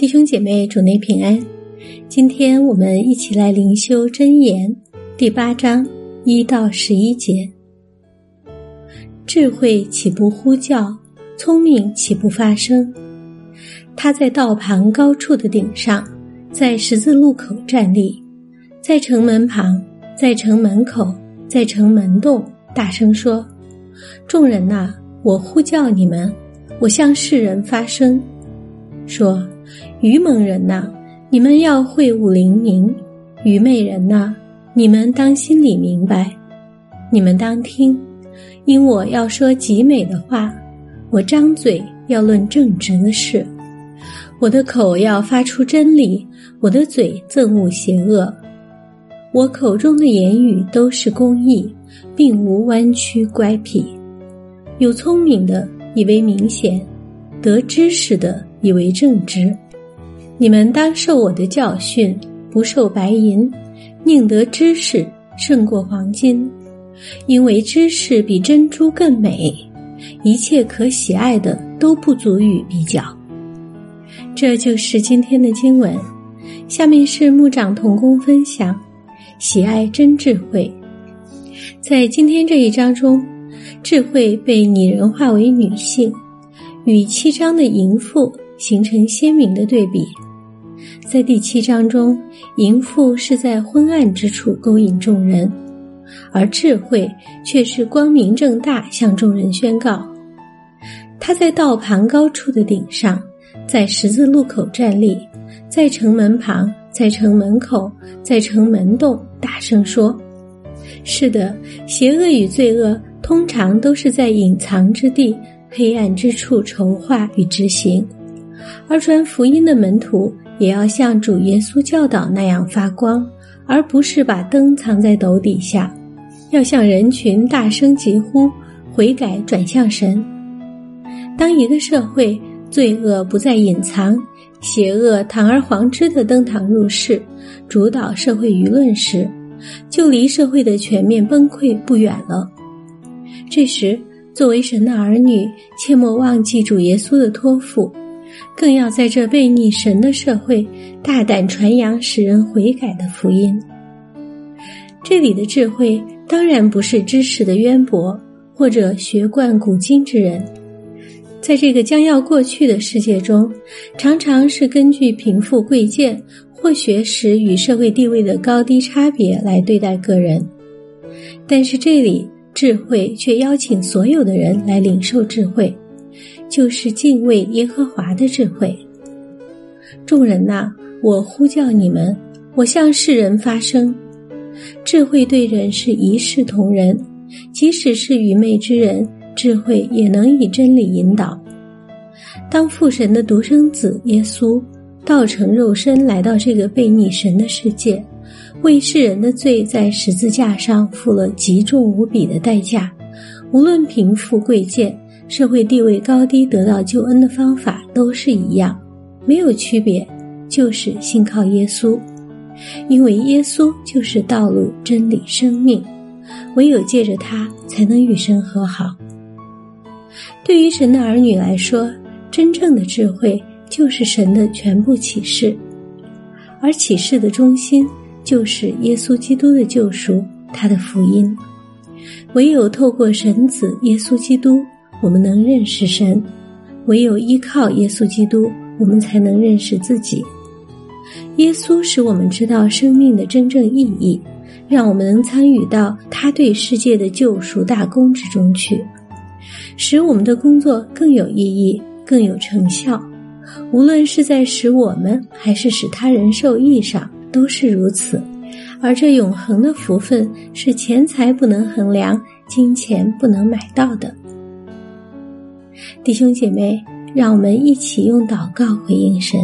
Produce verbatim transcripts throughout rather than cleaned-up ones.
弟兄姐妹，主内平安。今天我们一起来灵修箴言第八章一到十一节。智慧岂不呼叫，聪明岂不发声？他在道旁高处的顶上，在十字路口站立，在城门旁，在城门口，在城门洞大声说：众人哪，我呼叫你们，我向世人发声，说：愚蒙人哪，你们要会悟灵明；愚昧人哪，你们当心里明白。你们当听，因我要说极美的话，我张嘴要论正直的事，我的口要发出真理，我的嘴憎恶邪恶。我口中的言语都是公义，并无弯曲乖僻。有聪明的以为明显，得知识的以为正直。你们当受我的教训，不受白银，宁得知识胜过黄金，因为知识比珍珠更美，一切可喜爱的都不足以比较。这就是今天的经文。下面是牧长同工分享喜爱真智慧。在今天这一章中，智慧被拟人化为女性，与七章的淫妇形成鲜明的对比。在第七章中，淫妇是在昏暗之处勾引众人，而智慧却是光明正大向众人宣告。她在道旁高处的顶上，在十字路口站立，在城门旁，在城门口，在城门洞大声说。是的，邪恶与罪恶通常都是在隐藏之地、黑暗之处筹划与执行，而传福音的门徒也要像主耶稣教导那样发光，而不是把灯藏在斗底下，要向人群大声疾呼，悔改转向神。当一个社会罪恶不再隐藏，邪恶堂而皇之地登堂入室，主导社会舆论时，就离社会的全面崩溃不远了。这时，作为神的儿女，切莫忘记主耶稣的托付，更要在这悖逆神的社会大胆传扬使人悔改的福音。这里的智慧当然不是知识的渊博或者学贯古今之人，在这个将要过去的世界中，常常是根据贫富贵贱或学识与社会地位的高低差别来对待个人。但是这里智慧却邀请所有的人来领受智慧，就是敬畏耶和华的智慧。众人哪，我呼叫你们，我向世人发声。智慧对人是一视同仁，即使是愚昧之人，智慧也能以真理引导。当父神的独生子耶稣道成肉身来到这个悖逆神的世界，为世人的罪在十字架上付了极重无比的代价，无论贫富贵贱，社会地位高低，得到救恩的方法都是一样，没有区别，就是信靠耶稣。因为耶稣就是道路、真理、生命，唯有借着他才能与神和好。对于神的儿女来说，真正的智慧就是神的全部启示，而启示的中心就是耶稣基督的救赎，他的福音。唯有透过神子耶稣基督，我们能认识神；唯有依靠耶稣基督，我们才能认识自己。耶稣使我们知道生命的真正意义，让我们能参与到他对世界的救赎大功之中去，使我们的工作更有意义，更有成效。无论是在使我们还是使他人受益上，都是如此。而这永恒的福分是钱财不能衡量，金钱不能买到的。弟兄姐妹，让我们一起用祷告回应神。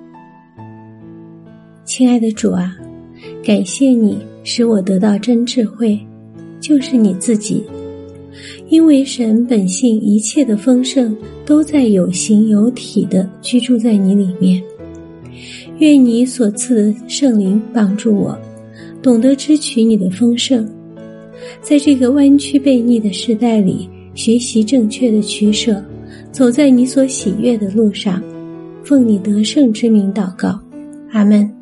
亲爱的主啊，感谢你使我得到真智慧，就是你自己。因为神本性一切的丰盛都在有形有体的居住在你里面。愿你所赐的圣灵帮助我，懂得支取你的丰盛，在这个弯曲悖逆的时代里，学习正确的取舍，走在你所喜悦的路上。 奉你得胜之名祷告，阿们。